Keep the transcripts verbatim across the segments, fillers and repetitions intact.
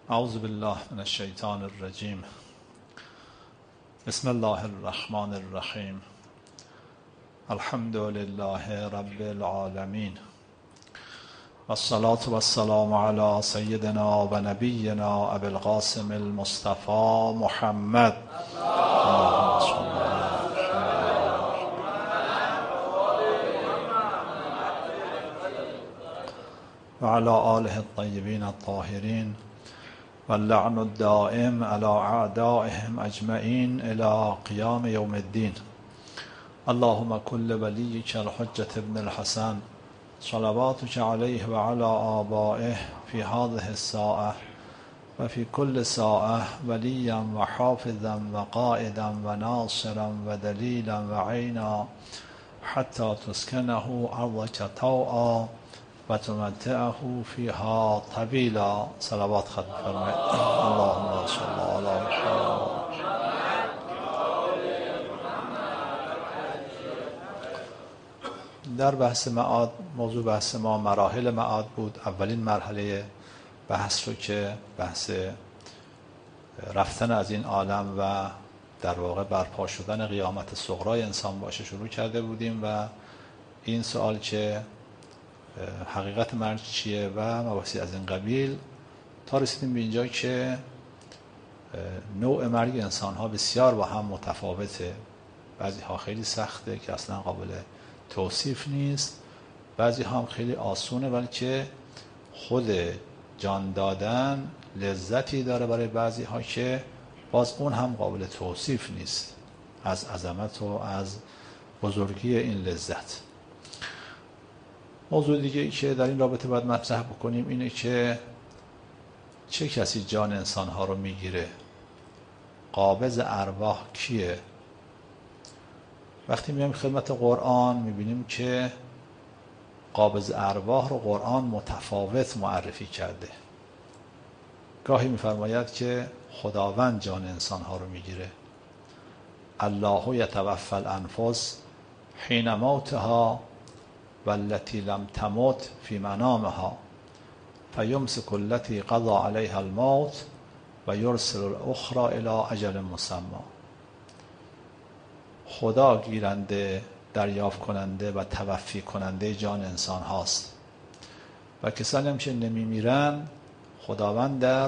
اعوذ بالله من الشیطان الرجیم. بسم الله الرحمن الرحیم. الحمد لله رب العالمین والصلاة والسلام علی سیدنا و نبینا ابی القاسم المصطفى محمد و علی آله الطیبین الطاهرین واللعن الدائم على اعدائهم اجمعین الى قیام یوم الدین. اللهم كل وليك الحجة ابن الحسن صلواتك عليه وعلى آبائه في هذه الساعة وفي كل ساعة وليا وحافظا وقائدا وناصرا ودليلا وعينا حتى تسكنه أرضك طوعا وتمتعه فيها طويلا. صلوات ختم فرمایید. اللهم صل على محمد. در بحث معاد، موضوع بحث ما مراحل معاد بود. اولین مرحله بحث رو که بحث رفتن از این عالم و در واقع برپا شدن قیامت صغرای انسان باشه شروع کرده بودیم و این سوال که حقیقت مرگ چیه و مباحثی از این قبیل تا رسیدیم به اینجا که نوع مرگ انسان ها بسیار با هم متفاوته. بعضی ها خیلی سخته که اصلا قابل توصیف نیست، بعضی هم خیلی آسونه بلکه خود جان دادن لذتی داره برای بعضی ها که باز اون هم قابل توصیف نیست از عظمت و از بزرگی این لذت. موضوع دیگه ای که در این رابطه باید مطرح بکنیم اینه که چه کسی جان انسان ها رو میگیره؟ قابض ارواح کیه؟ وقتی میایم خدمت قرآن میبینیم که قابض ارواح رو قرآن متفاوت معرفی کرده. گاهی میفرماید که خداوند جان انسان ها رو میگیره. الله یتوفی الانفس حین موتها والتي لم تمت في منامها فيمسك التي قضى عليها الموت و یرسل الاخرى الى اجل مسمى. خدا گیرنده، دریافت کننده و توفی کننده جان انسان هاست و کسانی هم که نمی میرن خداوند در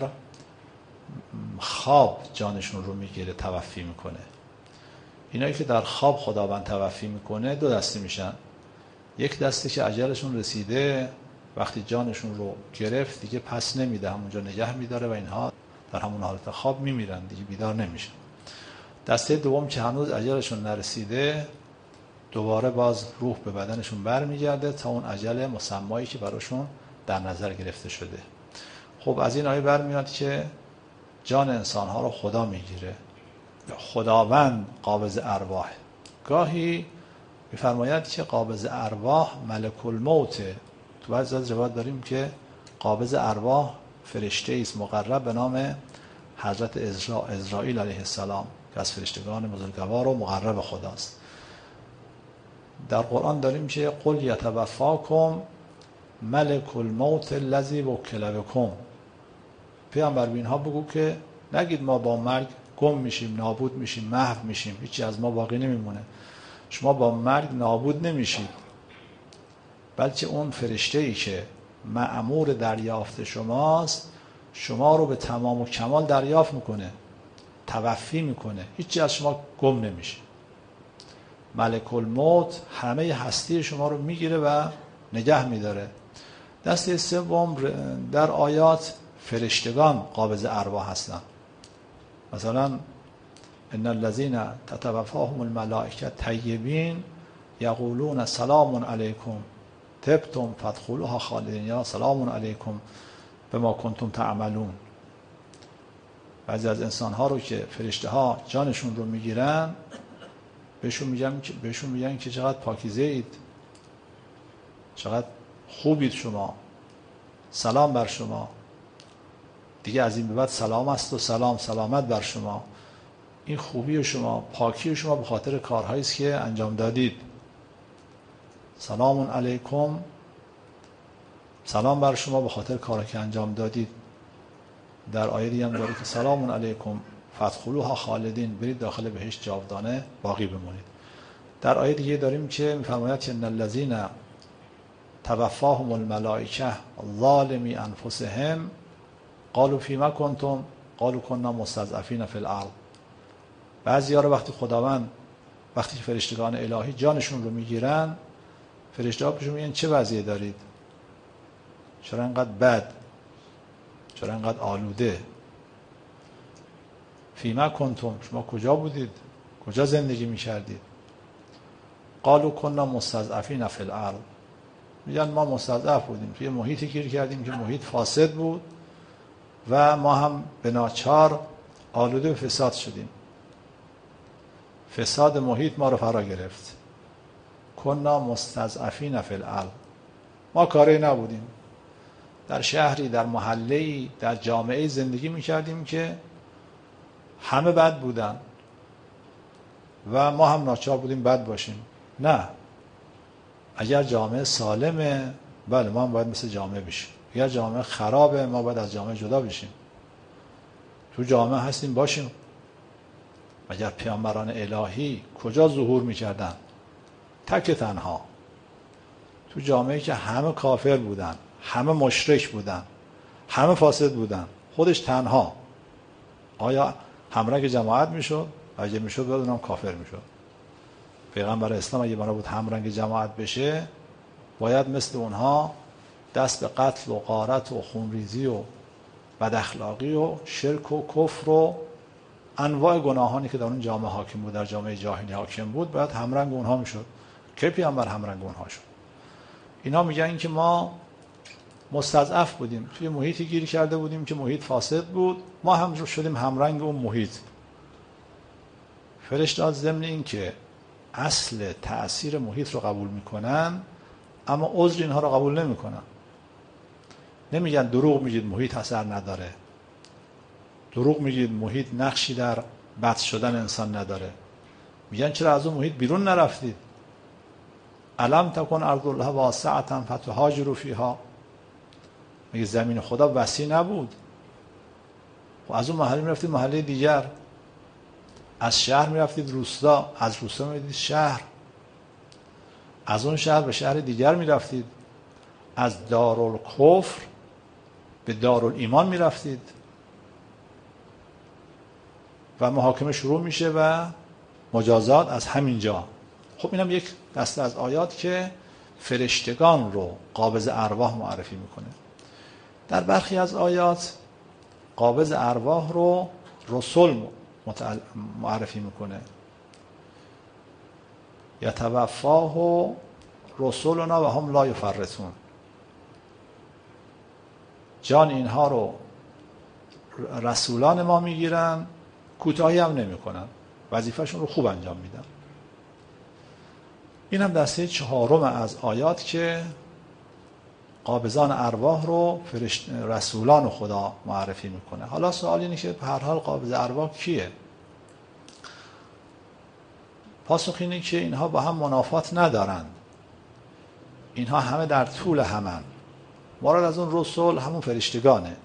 خواب جانشون رو میگیره، توفی میکنه. اینایی که در خواب خداوند توفی میکنه دو دسته میشن. یک دسته که اجلشون رسیده، وقتی جانشون رو گرفت دیگه پس نمیده، همونجا نگه میداره و اینها در همون حالت خواب میمیرن، دیگه بیدار نمیشن. دسته دوم که هنوز اجلشون نرسیده، دوباره باز روح به بدنشون برمیگرده تا اون اجل مسمایی که براشون در نظر گرفته شده. خب از این آیه برمیاد که جان انسانها رو خدا میگیره، خداوند قابض ارواح. گاهی میفرماید که قابض ارواح ملک الموت. تو بعضی از روایات داریم که قابض ارواح فرشته است مقرب به نام حضرت اسرائیل علیه السلام که از فرشتگان بزرگوار و مقرب خداست. در قرآن داریم که قل یتوفاکم ملک الموت الذی وکل بکم. پیامبر به اینها بگو که نگید ما با مرگ گم میشیم، نابود میشیم، محو میشیم، هیچی از ما باقی نمیمونه. شما با مرگ نابود نمیشید، بلکه اون فرشته‌ای که مأمور دریافت شماست شما رو به تمام و کمال دریافت میکنه، توفی میکنه، هیچی از شما گم نمیشه. ملک الموت همه هستی شما رو میگیره و نگه میداره. دسته سوم در آیات فرشتگان قابض ارواح هستن. مثلا ان الذين تتوفاهم الملائکه طیبین یقولون سلام علیکم طبتم فادخلوها خالدین یا سلام علیکم بما کنتم تعملون. بعضی از انسان ها رو که فرشته ها جانشون رو میگیرن بهشون میگن که بهشون میگن که چقدر پاکیزه اید، چقدر خوبید شما، سلام بر شما، دیگه از این به بعد سلام است و سلام سلامت بر شما. این خوبی شما، پاکی شما به خاطر کارهایی است که انجام دادید. سلام علیکم، سلام بر شما به خاطر کاری که انجام دادید. در آیه دیگه هم داره که سلام علیکم فادخلوها خالدین، برید داخل بهشت جاودانه باقی بمونید. در آیه دیگه داریم که می‌فرماید که ان الذین توفاهم الملائکه ظالمی انفسهم قالوا فیما کنتم قالوا کنا مستضعفین فی الارض. بعضی‌ها رو وقتی خداوند وقتی فرشتگان الهی جانشون رو میگیرن، فرشته‌ها بهشون میگن چه وضعی دارید؟ چرا انقدر بد؟ چرا انقدر آلوده؟ فیما کنتم، شما کجا بودید؟ کجا زندگی میکردید؟ قالوا کنا مستضعفین فی الارض، میگن ما مستضعف بودیم، توی محیطی گیر کردیم که محیط فاسد بود و ما هم به ناچار آلوده به فساد شدیم. فساد محیط ما رو فرا گرفت. کنا مستضعفین فی الارض، ما کاری نبودیم، در شهری، در محله‌ای، در جامعه زندگی میکردیم که همه بد بودن و ما هم ناچار بودیم بد باشیم. نه، اگر جامعه سالمه بله ما هم باید مثل جامعه بشیم، اگر جامعه خرابه ما باید از جامعه جدا بشیم. تو جامعه هستیم باشیم. مگر پیامبران الهی کجا ظهور میکردن؟ تک تنها تو جامعه‌ای که همه کافر بودن، همه مشرک بودن، همه فاسد بودن، خودش تنها. آیا همرنگ جماعت میشد؟ اگه میشد باید اونم کافر میشد. پیغمبر اسلام اگه بنا بود همرنگ جماعت بشه باید مثل اونها دست به قتل و غارت و خونریزی و بد اخلاقی و شرک و کفر و انواع گناهانی که در اون جامعه حاکم بود، در جامعه جاهلی حاکم بود، باید همرنگ اونها میشد. کی پیامبر همرنگ اونها شد؟ اینا میگن که ما مستضعف بودیم، توی محیطی گیر کرده بودیم که محیط فاسد بود، ما هم شدیم همرنگ اون محیط. فرشته‌ها ضمن این که اصل تأثیر محیط رو قبول میکنن، اما عذر اینها رو قبول نمیکنن. نمیگن دروغ میگید محیط اثر نداره، دروغ میگید محیط نقشی در بد شدن انسان نداره. میگن چرا از اون محیط بیرون نرفتید؟ الم تکن ارض الله واسعة فتهاجروا فیها، میگه زمین خدا وسیع نبود؟ و از اون محله میرفتید محله دیگر، از شهر میرفتید روستا، از روستا میرفتید شهر، از اون شهر به شهر دیگر میرفتید، از دارالکفر به دارالایمان میرفتید و محاکمه شروع میشه و مجازات از همین جا. خب اینم یک دسته از آیات که فرشتگان رو قابض ارواح معرفی میکنه. در برخی از آیات قابض ارواح رو رسول معرفی میکنه. یتوفاه رسولنا و هم لا یفرطون، جان اینها رو رسولان ما میگیرن، کوتاهی هم نمیکنن، وظیفهشون رو خوب انجام میدن. این هم دسته چهارم از آیات که قابضان ارواح رو فرشت رسولان خدا معرفی میکنه. حالا سوال اینه که به هر حال قابض ارواح کیه؟ پاسخ اینه که اینها با هم منافات ندارن، اینها همه در طول همن. مراد از اون رسول همون فرشتگانه.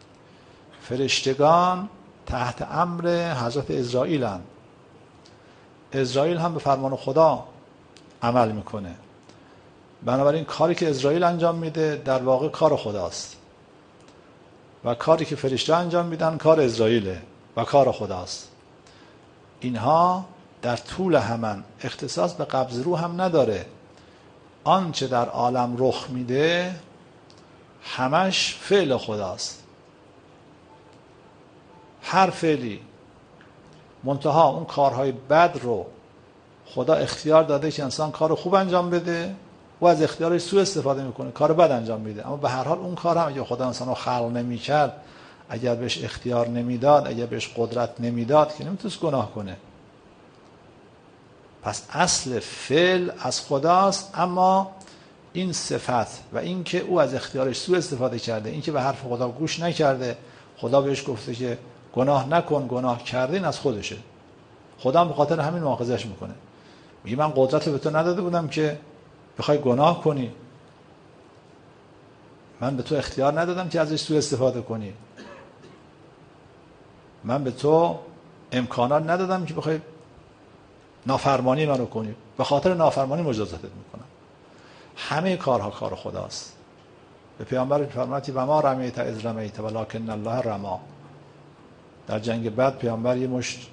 فرشتگان تحت امر حضرت اسرائیل هستند. اسرائیل هم به فرمان خدا عمل میکنه، بنابراین کاری که اسرائیل انجام میده در واقع کار خداست و کاری که فرشته انجام میدن کار اسرائیله و کار خداست. اینها در طول همن، اختصاص به قبض روح هم نداره. آنچه در عالم رخ میده همش فعل خداست، هر فعلی. منتها اون کارهای بد رو خدا اختیار داده که انسان کار خوب انجام بده و از اختیارش سوء استفاده میکنه، کار بد انجام میده. اما به هر حال اون کار هم اگه خدا انسان رو خلق نمیکرد، اگر بهش اختیار نمیداد، اگر بهش قدرت نمیداد، که نمیتونست گناه کنه. پس اصل فعل از خداست، اما این صفت و این که او از اختیارش سوء استفاده کرده، این که به حرف خدا گوش نکرده، خدا بهش گفته که گناه نکن، گناه کرده، این از خودشه. خدا هم به خاطر همین مؤاخذهش میکنه، میگه من قدرت به تو نداده بودم که بخوای گناه کنی، من به تو اختیار ندادم که ازش سوء استفاده کنی. من به تو امکانات ندادم که بخوای نافرمانی منو کنی، به خاطر نافرمانی مجازاتت میکنم. همه کارها کار خداست. به پیامبر فرمودی و ما رمیت اذ رمیت ولکن الله رما. در جنگ بدر پیامبر یه مشت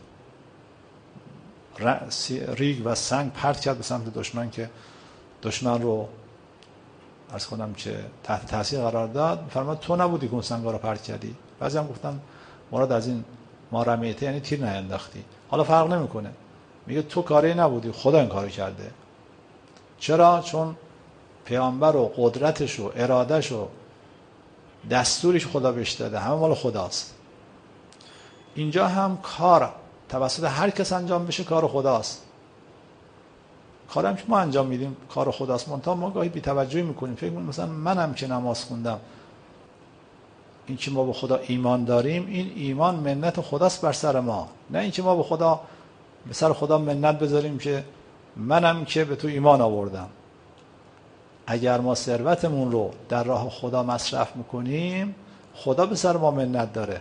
ریگ و سنگ پرت کرد به سمت دشمن که دشمن رو عرض کنم که تحت تاثیر قرار داد. فرمود تو نبودی که اون سنگا رو پرت کردی. بعضی هم گفتن مراد از این ما رمیت یعنی تیر نینداختی. حالا فرق نمیکنه، میگه تو کاری نبودی، خدا این کارو کرده. چرا؟ چون پیامبر و قدرتش و ارادش و دستوریش خدا بهش داده، همه مال خداست. اینجا هم کار توسط هر کس انجام بشه کار خداست. کارم که ما انجام میدیم کار خداست، منتها ما گاهی بی‌توجهی میکنیم، فکر می‌کنیم مثلا منم که نماز خوندم، این که ما به خدا ایمان داریم، این ایمان منت خداست بر سر ما، نه این که ما به خدا به سر خدا منت بذاریم که منم که به تو ایمان آوردم. اگر ما ثروتمون رو در راه خدا مصرف میکنیم، خدا به سر ما منت داره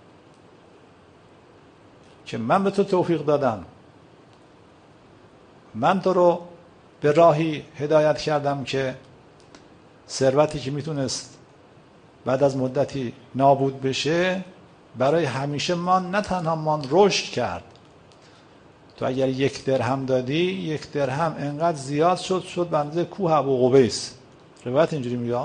که من به تو توفیق دادم، من تو رو به راهی هدایت کردم که ثروتی که میتونست بعد از مدتی نابود بشه برای همیشه مان، نه تنها مان، رشد کرد. تو اگر یک درهم دادی، یک درهم انقدر زیاد شد شد به اندازه کوه ابو قبیس. روایت اینجوری میگه.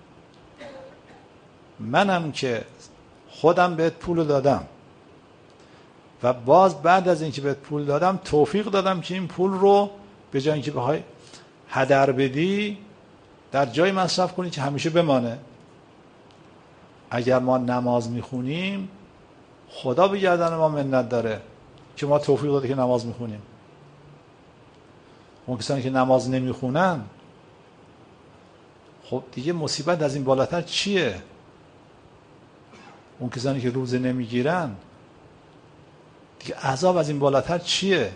منم که خودم بهت پول دادم و باز بعد از اینکه بهت پول دادم توفیق دادم که این پول رو به جای اینکه بخوای هدر بدی در جای مصرف کنی که همیشه بمانه. اگر ما نماز میخونیم خدا به گردن ما منت داره که ما توفیق داده که نماز میخونیم. اون کسانی که نماز نمیخونن، خب دیگه مصیبت از این بالاتر چیه؟ اون کسانی که روزه نمیگیرن، دیگه عذاب از این بالاتر چیه؟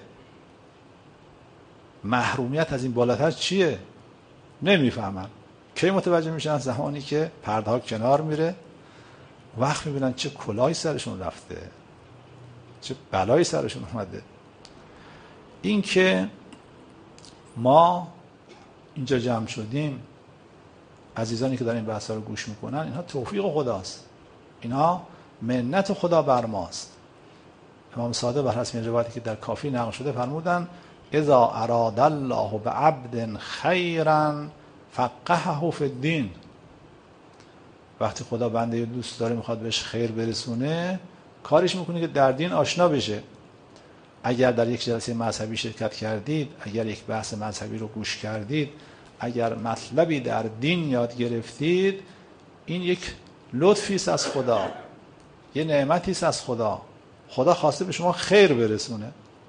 محرومیت از این بالاتر چیه؟ نمیفهمن. کی متوجه میشن؟ زمانی که پرده ها کنار میره، وقت میبینن چه کلاهی سرشون رفته، چه بلایی سرشون اومده. این که ما اینجا جمع شدیم، عزیزانی که دارن این بحثا رو گوش میکنن، اینها توفیق خداست، اینها منت خدا بر ماست. امام صادق بر حسب این روایتی که در کافی نقل شده فرمودن اذا اراد الله بعبد خیرا فقهه فی الدین. وقتی خدا بنده دوست داره میخواد بهش خیر برسونه، کارش میکنه که در دین آشنا بشه. اگر در یک جلسه مذهبی شرکت کردید، اگر یک بحث مذهبی رو گوش کردید، اگر مطلبی در دین یاد گرفتید، این یک لطفی است از خدا، یه نعمتی است از خدا. خدا خواسته به شما خیر برسونه.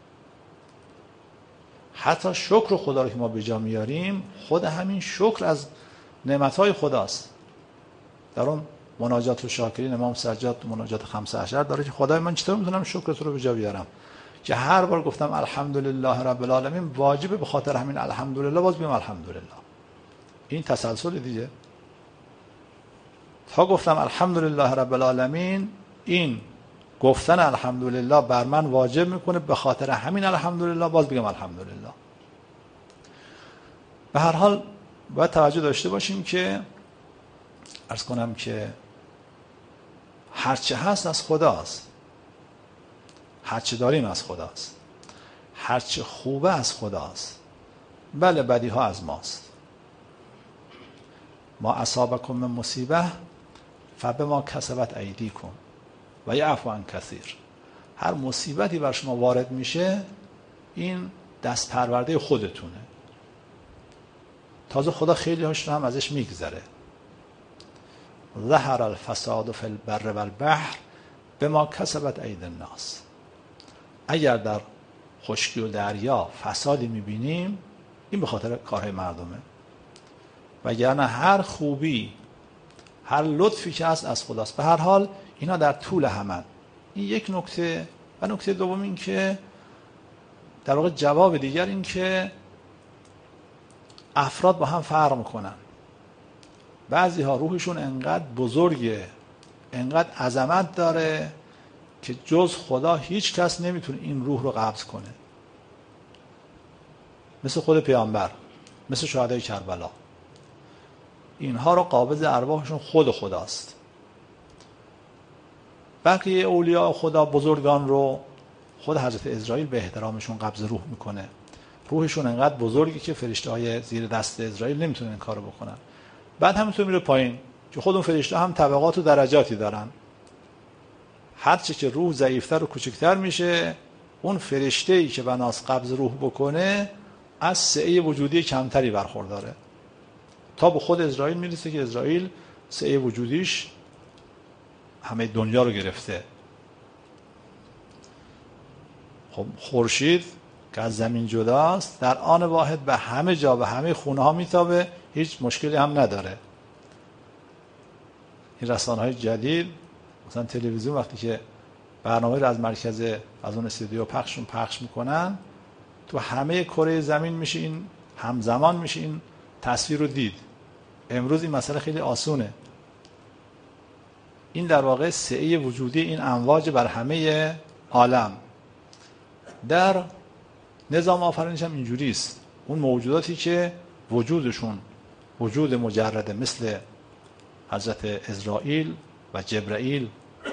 حتی شکر خدا رو که ما به جا میاریم، خود همین شکر از نعمتهای خداست. در اون مناجات و شاکرین امام سجاد مناجات خمسه عشر داره که خدای من چطور میتونم شکرت رو به جا بیارم، که هر بار گفتم الحمدلله رب العالمین، واجبه به خاطر همین الحمدلله باز بگم الحمدلله. این تسلسل دیگه. تا گفتم الحمدلله رب العالمین، این گفتن الحمدلله بر من واجب میکنه به خاطر همین الحمدلله باز بگم الحمدلله. به هر حال باید توجه داشته باشیم که عرض کنم که هرچه هست از خداست، هرچه داریم از خداست، هرچه خوبه از خداست. بله بدی ها از ماست. ما اصابکم من مصیبه فبما کسبت ایدیکم و یعفو عن کثیر. هر مصیبتی بر شما وارد میشه، این دست پرورده خودتونه. تازه خدا خیلی هاش رو هم ازش میگذره. ظهر الفساد فی البر والبحر بما کسبت اید الناس. اگر در خشکی و دریا فسادی میبینیم، این به خاطر کارهای مردمه. وگرنه هر خوبی، هر لطفی که هست از خداست. به هر حال اینا در طول همن. این یک نکته. و نکته دوم این که در واقع جواب دیگر این که افراد با هم فرق میکنن. بعضی ها روحشون انقدر بزرگه، انقدر عظمت داره که جز خدا هیچ کس نمیتونه این روح رو قبض کنه، مثل خود پیامبر، مثل شهدای کربلا. اینها رو قابض ارواحشون خود خداست. بقیه اولیاء خدا بزرگان رو خود حضرت عزرائیل به احترامشون قبض روح میکنه. روحشون انقدر بزرگی که فرشته های زیر دست عزرائیل نمیتونن این کارو بکنن. بعد همینطور میره پایین که خود اون فرشته هم طبقات و درجاتی دارن. هر چه که روح ضعیفتر و کوچکتر میشه، اون فرشته‌ای که بناس قبض روح بکنه از سعه وجودی کمتری برخورداره، تا به خود عزرائیل میرسه که عزرائیل سعه وجودیش همه دنیا رو گرفته. خب خورشید که از زمین جداست، در آن واحد به همه جا، به همه خونه ها میتابه، هیچ مشکلی هم نداره. این رسانه‌های جدید مثلا تلویزیون وقتی که برنامه رو از مرکز از اون استودیو پخشون پخش میکنن، تو همه کره زمین میشه این همزمان میشه این تصویر رو دید. امروز این مسئله خیلی آسونه. این در واقع سعه وجودی این امواج بر همه عالم. در نظام آفرینش هم اینجوری است. اون موجوداتی که وجودشون وجود مجرده، مثل حضرت عزرائیل و جبرائیل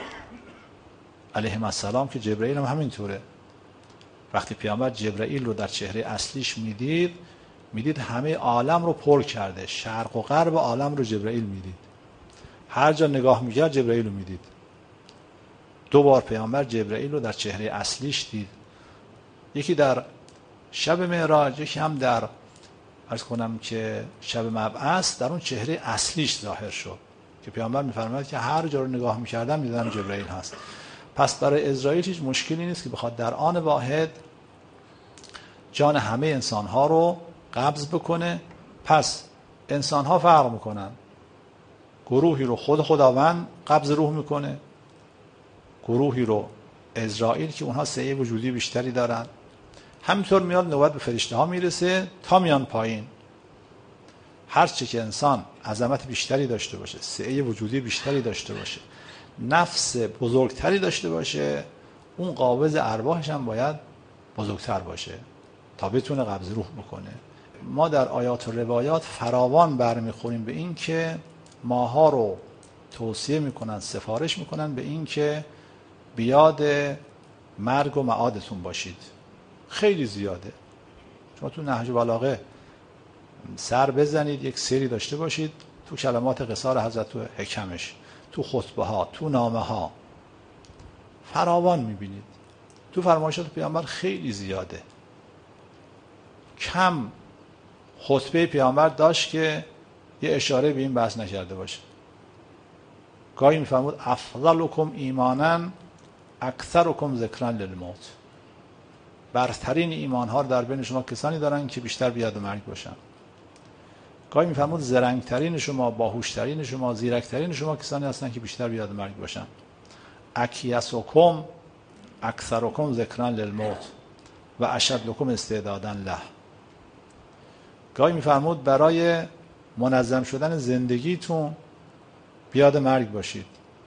علیهم السلام، که جبرائیل هم همینطوره. وقتی پیامبر جبرائیل رو در چهره اصلیش میدید، میدید همه عالم رو پر کرده، شرق و غرب عالم رو جبرائیل میدید. هر جا نگاه میکرد جبرائیل رو میدید. دو بار پیامبر جبرائیل رو در چهره اصلیش دید، یکی در شب معراج، یکی هم در عرض کنم که شب مبعث، در اون چهره اصلیش ظاهر شد که پیامبر میفرماید که هر جا رو نگاه میکردم میدیدم جبرائیل هست. پس برای عزرائیل هیچ مشکلی نیست که بخواد در آن واحد جان همه انسانها رو قبض بکنه. پس انسانها فرق میکنن، گروهی رو خود خداوند قبض روح میکنه، گروهی رو عزرائیل که اونها سعه وجودی بیشتری دارن. همینطور میاد نوبت به فرشته ها میرسه تا میان پایین. هر چه که انسان عظمت بیشتری داشته باشه، سعه وجودی بیشتری داشته باشه، نفس بزرگتری داشته باشه، اون قابض ارواحش هم باید بزرگتر باشه تا بتونه قبض روح بکنه. ما در آیات و روایات فراوان برمیخوریم به این که ماها رو توصیه میکنن، سفارش میکنن به این که بیاد مرگ و معادتون باشید. خیلی زیاده. شما تو نهج بلاغه سر بزنید، یک سری داشته باشید تو کلمات قصار حضرت، تو حکمش، تو خطبه ها، تو نامه ها فراوان میبینید. تو فرمایشات پیامبر خیلی زیاده. کم خطبه پیامبر داشت که یه اشاره به این بحث نکرده باشه. گاهی میفرمود افضلکم ایمانا اکثرکم ذکرا للموت. برترین ایمان ها در بین شما کسانی دارن که بیشتر بیاد مرگ باشن. گاهی میفرمود زرنگترین شما، باهوشترین شما، زیرکترین شما کسانی هستن که بیشتر بیاد مرگ باشن. اکیسکم اکثرکم ذکرا للموت و اشدکم استعدادا له. گاهی میفرمود برای منظم شدن زندگیتون بیاد مرگ باشید.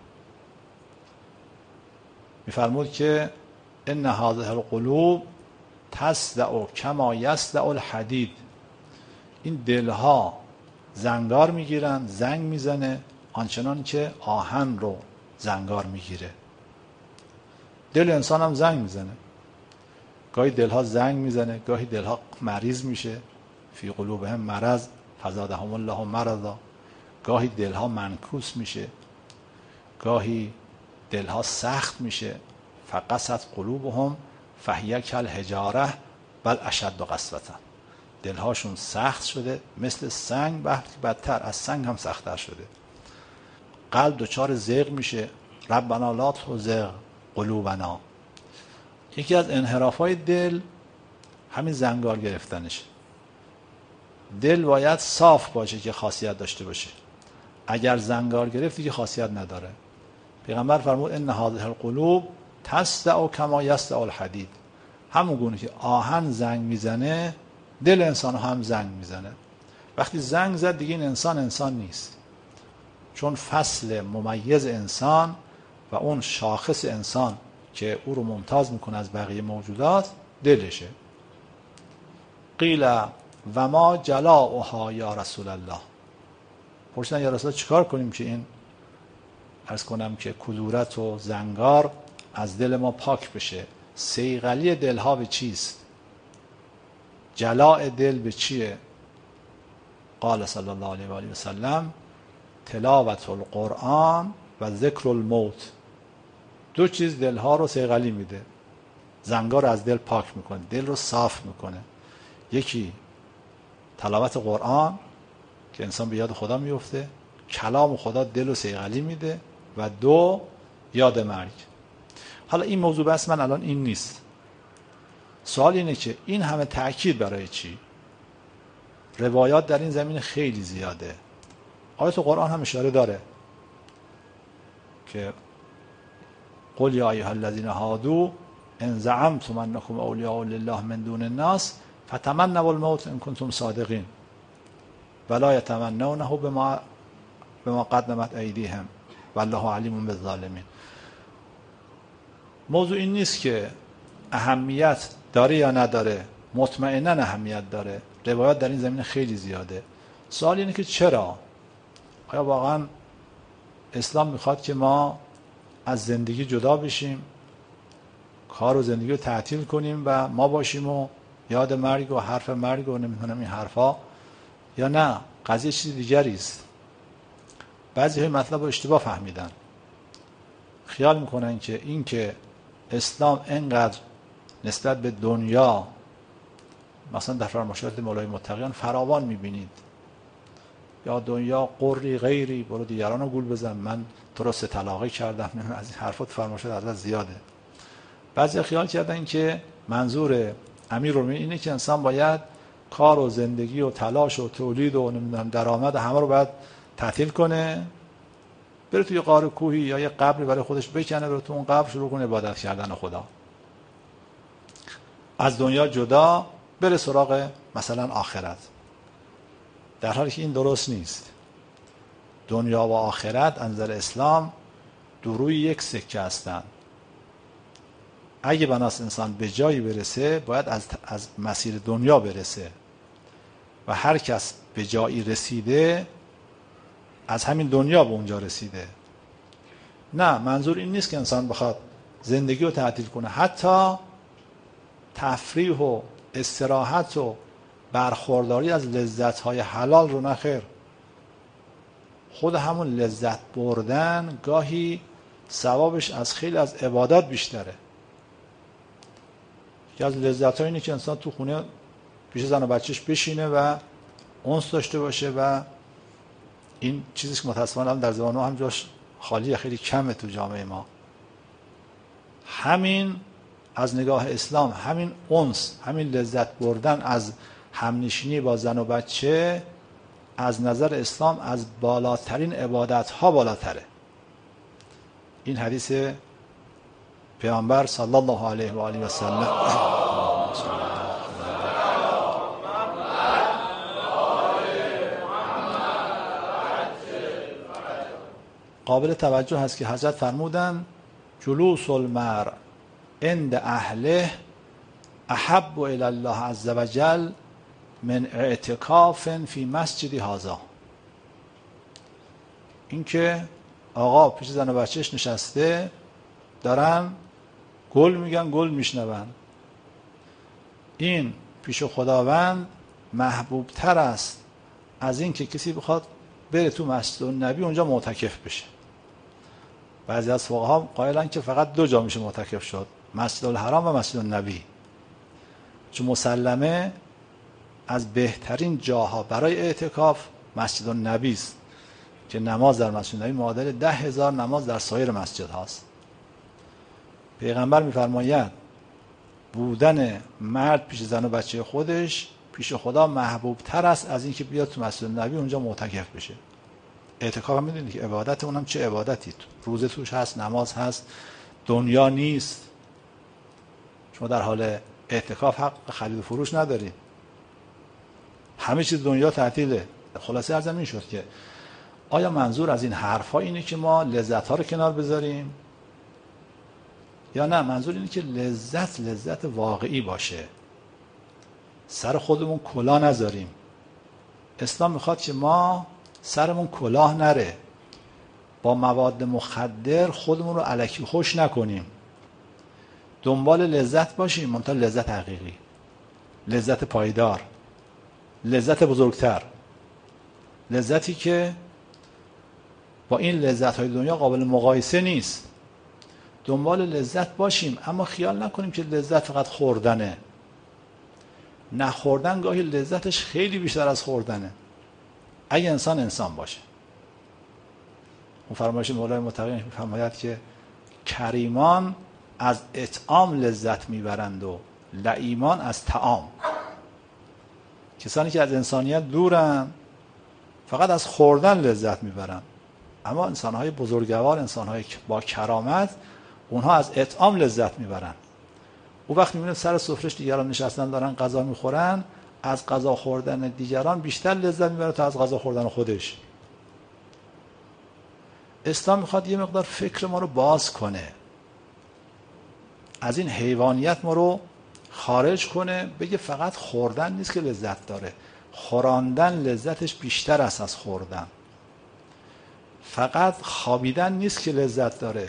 میفرمود که ان هذه القلوب تصدع کما یصدع الحدید. این دلها زنگار میگیرن، زنگ میزنه آنچنان که آهن رو زنگار میگیره. دل انسان هم زنگ میزنه. گاهی دلها زنگ میزنه، گاهی دلها مریض میشه. فی قلوبهم مرض فزادهم الله مرضا. گاهی دلها منکوس میشه، گاهی دلها سخت میشه. فقست قلوبهم فهی کالحجاره بل اشد قسوة. دلهاشون سخت شده مثل سنگ، بدتر از سنگ هم سخت‌تر شده. قلب دچار زیغ میشه. ربنا لا تزغ قلوبنا. یکی از انحراف‌های دل همین زنگار گرفتنش. دل باید صاف باشه که خاصیت داشته باشه. اگر زنگار گرفت دیگه خاصیت نداره. پیغمبر فرمود ان هذه القلوب تصدع کما یصدع الحدید. همون گونه که آهن زنگ میزنه، دل انسان هم زنگ میزنه. وقتی زنگ زد دیگه این انسان انسان نیست. چون فصل ممیز انسان و اون شاخص انسان که او رو ممتاز میکنه از بقیه موجودات دلشه. قیل و ما جلاؤها یا رسول الله. پرسیدن یا رسول الله چیکار کنیم که این عرض کنم که کدورت و زنگار از دل ما پاک بشه؟ صیقلی دلها به چیست؟ جلاء دل به چیه؟ قال صلی الله علیه و آله و سلم تلاوت القرآن و ذکر الموت. دو چیز دلها رو صیقلی میده، زنگار رو از دل پاک میکنه، دل رو صاف میکنه. یکی تلاوت قرآن که انسان به یاد خدا میفته، کلام خدا دل رو صیقلی میده، و دو یاد مرگ. حالا این موضوع بس من الان این نیست. سوال اینه که این همه تأکید برای چی؟ روایات در این زمین خیلی زیاده. آیت قرآن هم اشاره داره که قل یا ایها الذین هادوا ان زعمتم انکم اولیاء لله من دون الناس فتمنوا الموت ان کنتم صادقین ولا یتمنونه بما بما قدمت ایدیهم والله علیم بالظالمین. موضوع این نیست که اهمیت داره یا نداره، مطمئنا اهمیت داره. روایات در این زمینه خیلی زیاده. سوال اینه که چرا؟ آیا واقعا اسلام میخواد که ما از زندگی جدا بشیم، کار و زندگی رو تعطیل کنیم و ما باشیم و یاد مرگ و حرف مرگ و نمیدونم این حرفا، یا نه قضیه چیز دیگری است؟ بعضی های مطلب رو اشتباه فهمیدن، خیال میکنن که این که اسلام انقدر نسبت به دنیا، مثلا در فرمایشات مولای متقیان فراوان میبینید، یا دنیا قری غیری، برو دیگران رو گول بزن، من تو رو سه طلاقه کردم، از این حرفات فرمایشات عدد زیاده. بعضی خیال کردن که منظور امیرالمومنین اینه که انسان باید کار و زندگی و تلاش و تولید و نمیدونم درآمد همه رو باید تعطیل کنه، بره توی غار کوهی یا یه قبری برای خودش بکنه، بره تو اون قبر شروع کنه عبادت کردن خدا، از دنیا جدا، بره سراغ مثلا آخرت. در حالی که این درست نیست. دنیا و آخرت از نظر اسلام دو روی یک سکه هستند. اگه بناست انسان به جایی برسه باید از, از مسیر دنیا برسه، و هر کس به جایی رسیده از همین دنیا به اونجا رسیده. نه، منظور این نیست که انسان بخواد زندگی رو تعطیل کنه، حتی تفریح و استراحت و برخورداری از لذت‌های حلال رو نخیر. خود همون لذت بردن گاهی ثوابش از خیلی از عبادات بیشتره. یکی از لذت‌ها اینه که انسان تو خونه پیش زن و بچهش بشینه و انس داشته باشه، و این چیزی که متأسفانه در زمان ما هم جاش خالیه، خیلی کمه تو جامعه ما. همین از نگاه اسلام، همین انس، همین لذت بردن از همنشینی با زن و بچه از نظر اسلام از بالاترین عبادت ها بالاتره. این حدیث پیامبر صلی الله علیه و آله و سلم قابل توجه هست که حضرت فرمودن جلوس المرء عند اهله احب الی الله عز وجل من اعتکاف فی مسجد هذا. این که آقا پیش زن و بچهش نشسته دارن گل میگن، گل میشنون، این پیش خداوند محبوب تر است از این که کسی بخواد بره تو مسجد النبی اونجا معتکف بشه. بعضی از فقها قائلن که فقط دو جا میشه معتکف شد، مسجد الحرام و مسجد النبی، چون مسلمه از بهترین جاها برای اعتکاف مسجد النبی است که نماز در مسجد النبی معادل ده هزار نماز در سایر مسجد هاست. پیغمبر میفرماید بودن مرد پیش زن و بچه خودش پیش خدا محبوب تر است از این که بیاد تو مسجد النبی اونجا معتکف بشه. اعتکاف هم میدونید که عبادت، اونم چه عبادتی، روزه توش هست، نماز هست، دنیا نیست. شما در حال اعتکاف حق خرید و فروش نداری، همه چیز دنیا تعطیله. خلاصه عرضم این شد که آیا منظور از این حرفا اینه که ما لذت ها رو کنار بذاریم یا نه منظور اینه که لذت لذت واقعی باشه، سر خودمون کلاه نذاریم. اسلام میخواد که ما سرمون کلاه نره، با مواد مخدر خودمون رو الکی خوش نکنیم، دنبال لذت باشیم، منتها لذت حقیقی، لذت پایدار، لذت بزرگتر، لذتی که با این لذت های دنیا قابل مقایسه نیست. دنبال لذت باشیم، اما خیال نکنیم که لذت فقط خوردنه. نه، خوردن گاهی لذتش خیلی بیشتر از خوردنه، اگه انسان انسان باشه. اون فرمایش مولای متقی می‌فرماید که کریمان از اطعام لذت میبرند و لئیمان از طعام. کسانی که از انسانیت دورن فقط از خوردن لذت میبرن، اما انسانهای بزرگوار، انسانهای با کرامت، اونها از اطعام لذت میبرن. او وقت میبینه سر سفرهش دیگران نشستن دارن غذا میخورن، از غذا خوردن دیگران بیشتر لذت میبره تا از غذا خوردن خودش. اسلام میخواد یه مقدار فکر ما رو باز کنه، از این حیوانیت ما رو خارج کنه، بگه فقط خوردن نیست که لذت داره، خوراندن لذتش بیشتر است از خوردن. فقط خوابیدن نیست که لذت داره،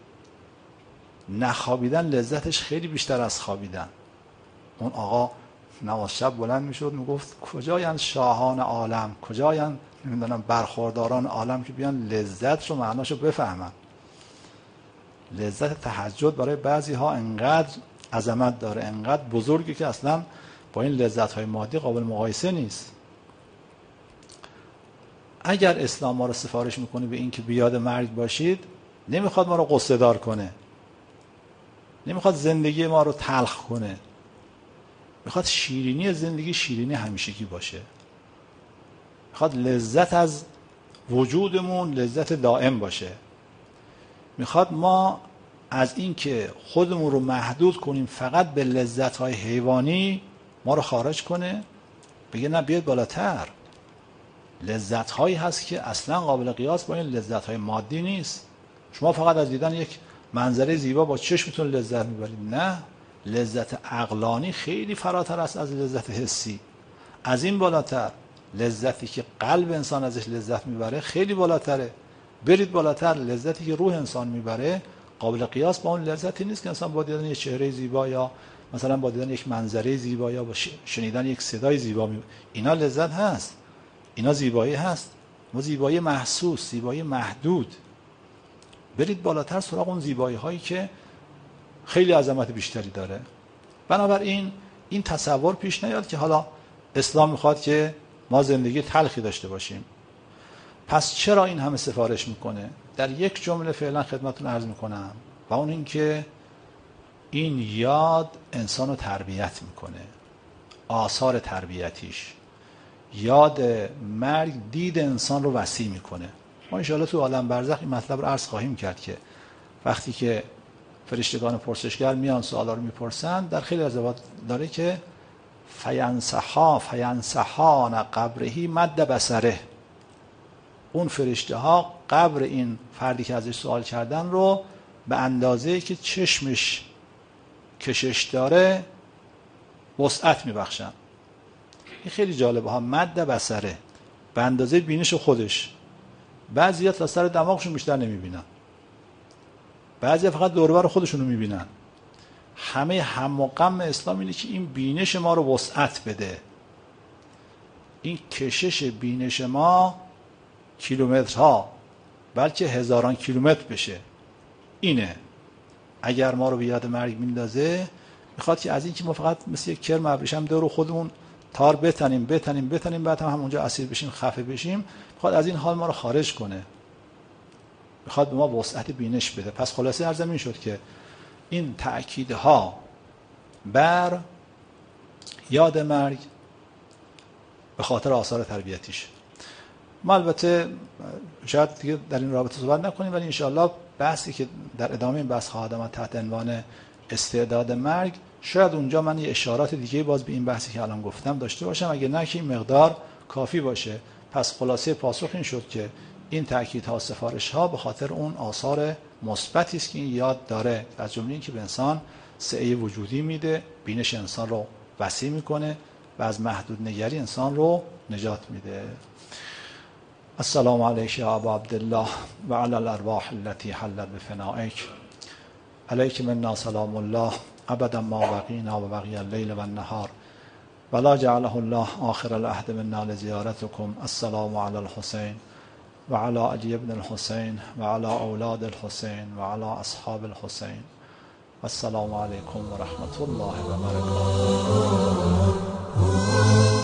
نخوابیدن لذتش خیلی بیشتر از خوابیدن. اون آقا نماز شب بلند میشد میگفت کجایند شاهان عالم، کجایند نمیدونم برخورداران عالم که بیان لذت رو معناشو بفهمن. لذت تهجد برای بعضی ها انقدر عظمت داره، انقدر بزرگی که اصلا با این لذت های مادی قابل مقایسه نیست. اگر اسلام ما رو سفارش میکنه به این که بیاد مرگ باشید، نمیخواد ما رو قصه دار کنه، نمیخواد زندگی ما رو تلخ کنه، میخواد شیرینی زندگی شیرینی همیشگی باشه، میخواد لذت از وجودمون لذت دائم باشه، میخواد ما از این که خودمون رو محدود کنیم فقط به لذت‌های حیوانی ما رو خارج کنه، بگه نه بیاید بالاتر. لذت‌هایی هست که اصلا قابل قیاس با این لذت‌های مادی نیست. شما فقط از دیدن یک منظره زیبا با چشمتون لذت میبرید، نه، لذت عقلانی خیلی فراتر است از لذت حسی. از این بالاتر لذتی که قلب انسان ازش لذت میبره خیلی بالاتره. برید بالاتر، لذتی که روح انسان میبره قابل قیاس با اون لذتی نیست که انسان با دیدن یک چهره زیبا یا مثلا با دیدن یک منظره زیبا یا با شنیدن یک صدای زیبا میبره. اینا لذت هست، اینا زیبایی هست، ما زیبایی محسوس، زیبایی محدود. برید بالاتر سراغ اون زیبایی هایی که خیلی عظمت بیشتری داره. بنابراین این تصور پیش نیاد که حالا اسلام میخواد که ما زندگی تلخی داشته باشیم. پس چرا این همه سفارش میکنه؟ در یک جمله فعلا خدمتتون عرض میکنم، و اون این که این یاد انسان رو تربیت میکنه. آثار تربیتیش، یاد مرگ دید انسان رو وسیع میکنه. ما انشاءالله تو عالم برزخ این مطلب رو عرض خواهیم کرد که وقتی که فرشتگان پرسشگر میان سوالا رو میپرسن، در خیلی از روایات داره که فینسحا فینسحان قبرهی مد بصره، اون فرشته ها قبر این فردی که ازش سوال کردن رو به اندازه‌ای که چشمش کشش داره وسعت میبخشن. این خیلی جالبه ها، مد بصره، به اندازه بینش خودش. بعضی‌ها تا سر دماغشون بیشتر نمیبینن، بعضی‌ها فقط دور و بر خودشون رو میبینن. همه هم و غم اسلام اینه که این بینش ما رو وسعت بده، این کشش بینش ما کیلومترها بلکه هزاران کیلومتر بشه. اینه اگر ما رو به یاد مرگ میندازه، میخواد که از این که ما فقط مثل یک کرم ابریشم دور خودمون تار بتنیم بتنیم بتنیم بعد هم همونجا اسیر بشیم خفه بشیم، میخواد از این حال ما رو خارج کنه، میخواد به ما وسعت بینش بده. پس خلاصه عرضم این شد که این تأکیدها بر یاد مرگ به خاطر آثار تربیتیش. ما البته شاید دیگه در این رابطه صحبت نکنیم، ولی انشاءالله بحثی که در ادامه این بحث خواهد آمد تحت عنوان استعداد مرگ، شاید اونجا من یه اشارات دیگه باز به این بحثی که الان گفتم داشته باشم، اگه نه که این مقدار کافی باشه. پس خلاصه پاسخ این شد که این تأکیدها و سفارش‌ها به خاطر اون آثار مثبتی است که این یاد داره، از جمله اینکه به انسان سعه وجودی میده، بینش انسان رو وسیع میکنه و از محدود نگری انسان رو نجات میده. السلام علیک یا ابا عبدالله و علی الارواح التي حلت بفنائک، علیک منا سلام الله ابدا ما بقینا و بقی اللیل و النهار ولا جعله الله آخر العهد منا لزیارتکم. السلام علی الحسین و علی علی بن الحسین و علی اولاد الحسین و علی اصحاب الحسین. السلام علیکم و رحمت الله و برکاته.